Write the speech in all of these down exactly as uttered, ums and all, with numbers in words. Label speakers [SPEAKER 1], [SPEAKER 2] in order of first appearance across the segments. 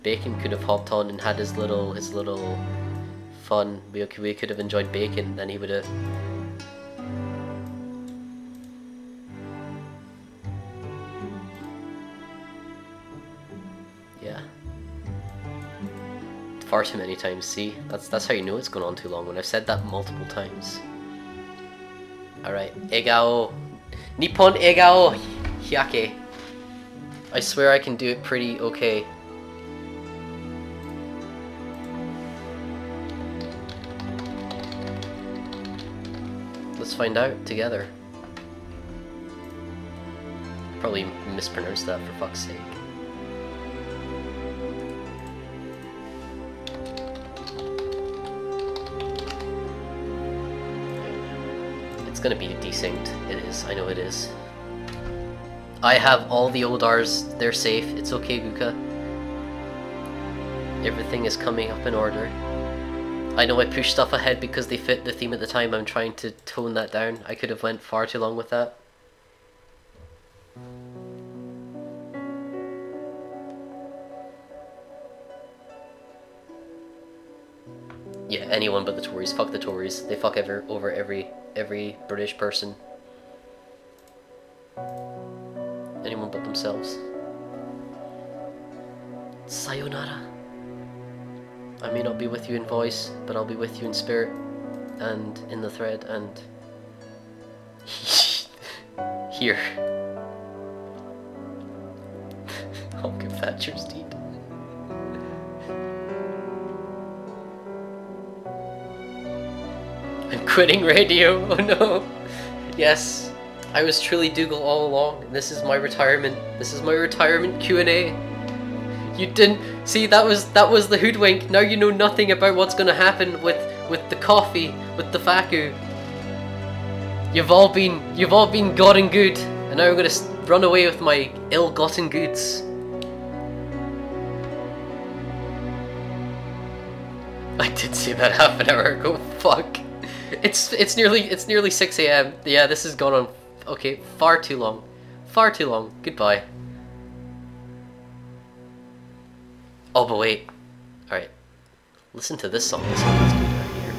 [SPEAKER 1] Bacon could have hopped on and had his little his little fun. We we could have enjoyed Bacon, then he would have. Yeah. Far too many times. See, that's that's how you know it's gone on too long. When I've said that multiple times. All right, egao, Nippon egao, hyake. I swear I can do it pretty okay. Let's find out together. Probably mispronounced that for fuck's sake. It's gonna be decent. It is. I know it is. I have all the old R's. They're safe. It's okay, Guka. Everything is coming up in order. I know I pushed stuff ahead because they fit the theme at the time. I'm trying to tone that down. I could have went far too long with that. Yeah, anyone but the Tories. Fuck the Tories. They fuck ever over every every British person. Anyone but themselves. Sayonara. I may not be with you in voice, but I'll be with you in spirit and in the thread and here. I'll give Thatcher's deed. I'm quitting radio. Oh no. Yes, I was truly Dougal all along. This is my retirement. This is my retirement Q and A. You didn't see that was that was the hoodwink. Now you know nothing about what's gonna happen with with the coffee, with the Faku. You've all been you've all been gotten good, and now I'm gonna run away with my ill-gotten goods. I did say that half an hour ago. Fuck. It's it's nearly it's nearly six A M Yeah, this has gone on. Okay, far too long. Far too long. Goodbye. Oh, but wait. Alright. Listen to this song. This song is good right here.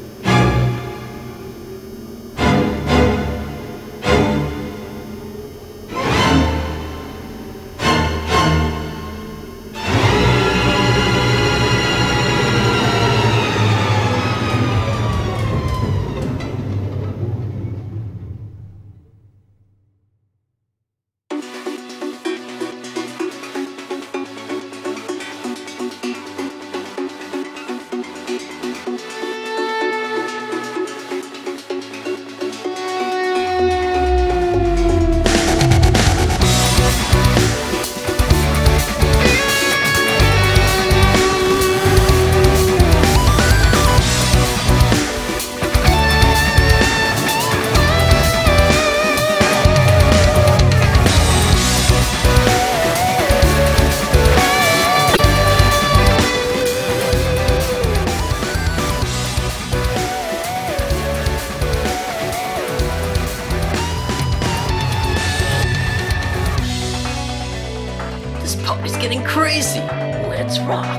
[SPEAKER 1] Crazy! Let's rock!